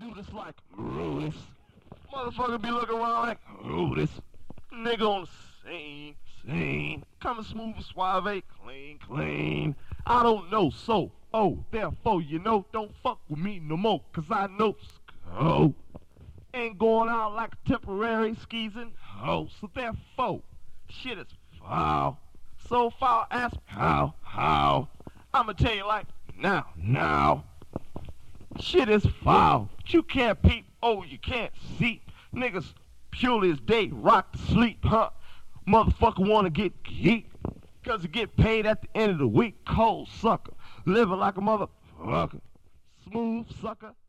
do this like Rudis. Motherfucker be looking around like Rudis. Nigga on the scene. Coming smooth and suave, clean. I don't know, so, therefore, don't fuck with me no more, cause I know, ain't going out like a temporary skeezing hoe, so therefore, shit is foul. So foul, ask me how? I'ma tell you like, now. Shit is foul. You can't peep, you can't see. Niggas purely as day rock to sleep, huh? Motherfucker wanna get geek, cause you get paid at the end of the week. Cold sucker, living like a motherfucker. Smooth sucker,